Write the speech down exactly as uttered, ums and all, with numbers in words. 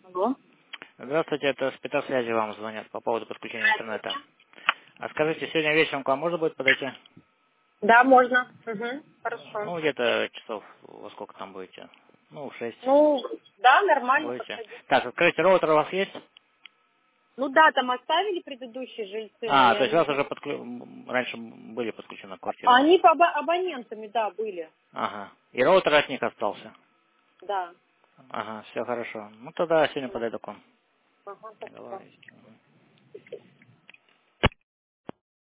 Алло. Здравствуйте, это спецсвязи вам звонят по поводу подключения интернета. А скажите, сегодня вечером к вам можно будет подойти? Да, можно. Угу. Хорошо. Ну, где-то часов во сколько там будете? Ну, в шесть Ну, да, нормально, будете. подходи. Так, откройте роутер у вас есть? Ну да, там оставили предыдущие жильцы, но А, я то есть у вас не... уже подклю... м, раньше были подключены к квартире. А Они по або- абонентами, да, были. Ага. И роутер от них остался. Да. Ага, все хорошо. Ну тогда сегодня Да. подойду к вам. Ага, спасибо. Договорились. Мгм.